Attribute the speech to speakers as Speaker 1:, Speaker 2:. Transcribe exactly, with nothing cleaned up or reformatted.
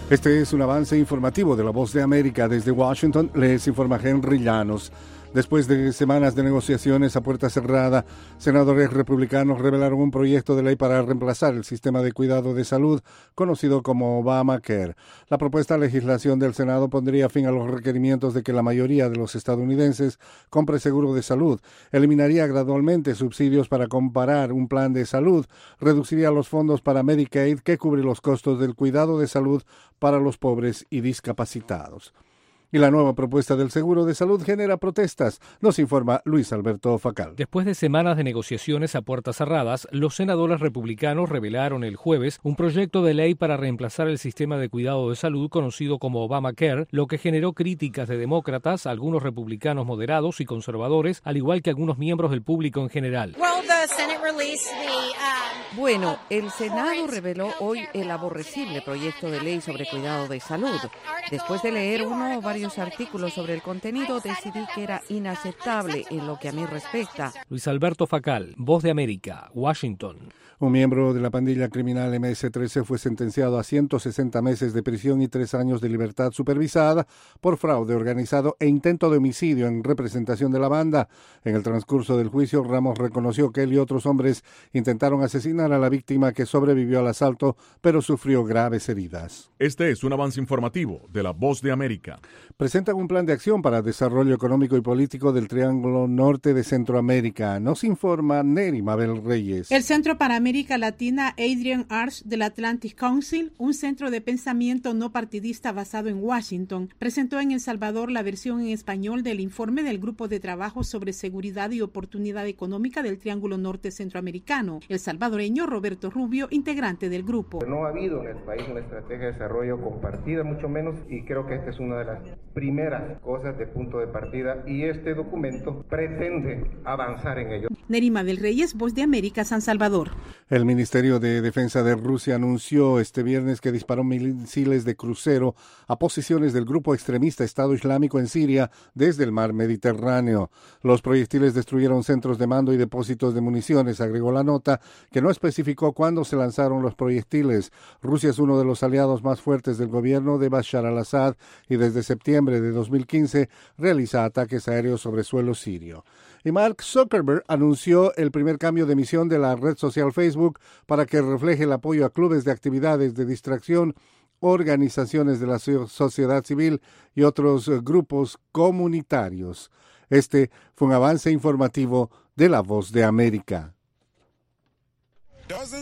Speaker 1: Este es un avance informativo de La Voz de América. Desde Washington les informa Henry Llanos. Después de semanas de negociaciones a puerta cerrada, senadores republicanos revelaron un proyecto de ley para reemplazar el sistema de cuidado de salud conocido como Obamacare. La propuesta legislación del Senado pondría fin a los requerimientos de que la mayoría de los estadounidenses compre seguro de salud, eliminaría gradualmente subsidios para comparar un plan de salud, reduciría los fondos para Medicaid que cubre los costos del cuidado de salud para los pobres y discapacitados. Y la nueva propuesta del seguro de salud genera protestas, nos informa Luis Alberto Facal.
Speaker 2: Después de semanas de negociaciones a puertas cerradas, los senadores republicanos revelaron el jueves un proyecto de ley para reemplazar el sistema de cuidado de salud conocido como Obamacare, lo que generó críticas de demócratas, algunos republicanos moderados y conservadores, al igual que algunos miembros del público en general.
Speaker 3: Bueno, el Senado reveló hoy el aborrecible proyecto de ley sobre cuidado de salud. Después de leer uno o varios artículos sobre el contenido, decidí que era inaceptable en lo que a mí respecta.
Speaker 2: Luis Alberto Facal, Voz de América, Washington.
Speaker 1: Un miembro de la pandilla criminal eme ese trece fue sentenciado a ciento sesenta meses de prisión y tres años de libertad supervisada por fraude organizado e intento de homicidio en representación de la banda. En el transcurso del juicio, Ramos reconoció que él y otros hombres intentaron asesinar a la víctima, que sobrevivió al asalto, pero sufrió graves heridas.
Speaker 4: Este es un avance informativo de La Voz de América.
Speaker 1: Presentan un plan de acción para el desarrollo económico y político del Triángulo Norte de Centroamérica. Nos informa Neri Mabel Reyes.
Speaker 5: El Centro para América Latina Adrian Arch del Atlantic Council, un centro de pensamiento no partidista basado en Washington, presentó en El Salvador la versión en español del informe del Grupo de Trabajo sobre Seguridad y Oportunidad Económica del Triángulo Norte Centroamericano. El salvadoreño Roberto Rubio, integrante del grupo.
Speaker 6: No ha habido en el país una estrategia de desarrollo compartida, mucho menos, y creo que esta es una de las primeras cosas de punto de partida, y este documento pretende avanzar en ello.
Speaker 5: Nerima del Reyes, Voz de América, San Salvador.
Speaker 1: El Ministerio de Defensa de Rusia anunció este viernes que disparó misiles de crucero a posiciones del grupo extremista Estado Islámico en Siria desde el mar Mediterráneo. Los proyectiles destruyeron centros de mando y depósitos de municiones, agregó la nota, que no especificó cuándo se lanzaron los proyectiles. Rusia es uno de los aliados más fuertes del gobierno de Bashar al-Assad y desde septiembre de dos mil quince realiza ataques aéreos sobre suelo sirio. Y Mark Zuckerberg anunció el primer cambio de misión de la red social Facebook para que refleje el apoyo a clubes de actividades de distracción, organizaciones de la sociedad civil y otros grupos comunitarios. Este fue un avance informativo de La Voz de América.